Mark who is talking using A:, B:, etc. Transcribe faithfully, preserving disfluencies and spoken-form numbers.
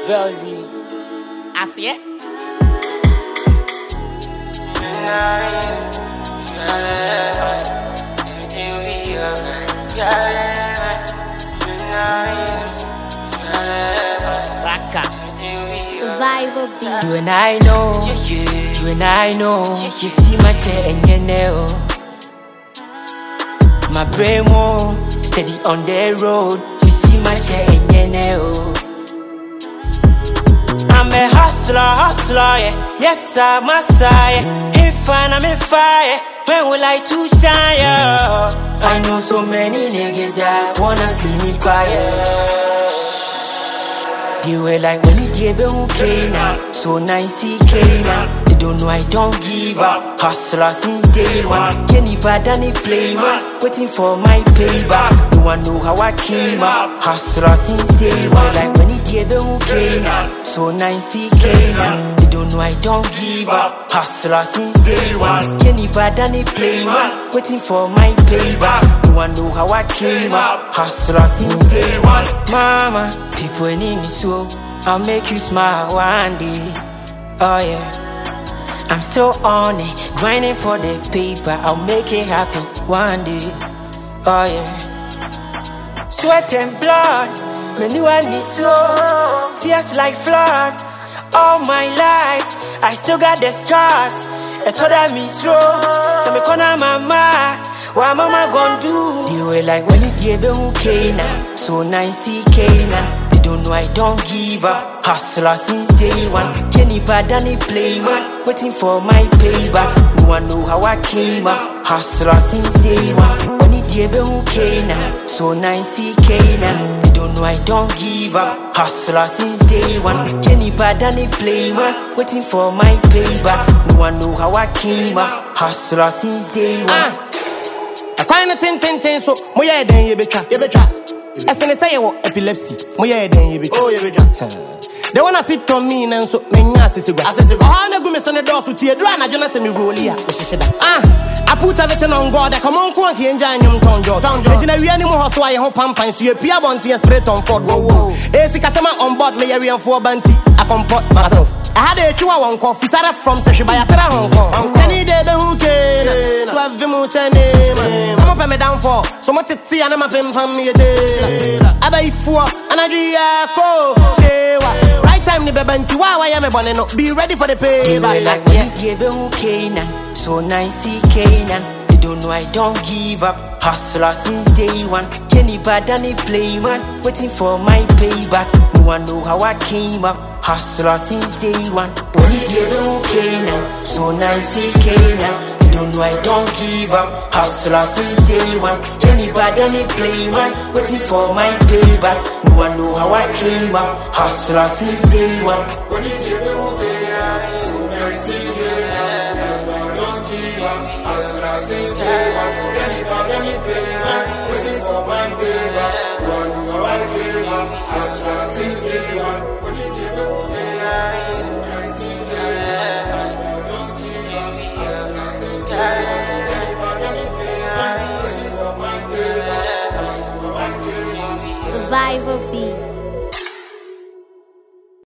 A: Belzy.
B: I see it. Raka.
C: Survival beat.
A: You and I know, you and I know. You see my chair and your nail. My brain won't steady on the road. You see my chair and your nail. I'm a hustler, hustler, yeah. Yes, I'm a sire. If I'm in fire, when will I to shine? Yeah. I know so many niggas that wanna see me quiet. They were like, when you give it okay now, so nice, C K now. They don't know I don't give up. Hustler since day one. Kenny bad and he play man, waiting for my payback. No one know how I came up. Hustler since day one. Like when you give it okay now, so nice, C K now. They don't know I don't give up. Hustler since day one. Kenny bad and he play man, waiting for my payback. No one know how I came up. Hustler since day one. Mama, people need me so I'll make you smile one day. Oh yeah, I'm still on it, grinding for the paper. I'll make it happen one day. Oh yeah, sweat and blood, me knew I need so tears like flood. All my life, I still got the scars. I told her me slow, so me corner mama. What mama gon' do? They were like, when you give it okay now, so nice, C K now. Don't know I don't give up. Hustler since day one. Kenny bad and he play man, waiting for my payback. No one know how I came up. Hustler since day one. When he did be okay now, so nice, C K now. They don't know I don't give up. Hustler since day one. Kenny bad and he play man, waiting for my payback. No one know how I came up. Hustler since day one.
B: Ah, I kind of tin tin tin so mo yeah then you be try, you be try. I say you want epilepsy. My head then you be. Oh, you be. They wanna sit on me and so me nyasi sigwa. I say sigwa. Oh, na go me son the door so tear dry na jona say me roll here. Ah, I put everything on God. I come on ko ki enja nyum tonjo. Tonjo. Ejina wi ani mo ho so aye ho pampan so e pia bonti straight on Ford. Whoa whoa. Eh sika sama on board me ya wi for banti. I comport myself. I had a chua one coffee started from Seshi by a tra Hong Kong. Any day be who can. So have them say name. Some of me down for. So much to see and I'm a pim pam me a day. I buy four and I do ya ko. Chewa. Right time ni be banti wa wa ya me bonne no. Be ready for the pay.
A: Like when you give it okay now, so nice, C K now. They don't know I don't give up. Hustler since day one. Kenny bad and he play man, waiting for my payback. No one know how I came up. Hustler since day one. When you give it okay now, so nice, C K now. They don't know I don't give up. Hustler since day one. Kenny bad and he play man, waiting for my payback. No one know how I came up. Hustler since day one. When you give it okay now, so nice, C K now. I don't give up. Hustler since day one. Kenny bad and he play man, waiting for my payback. No one know how I came up. Hustler since day one.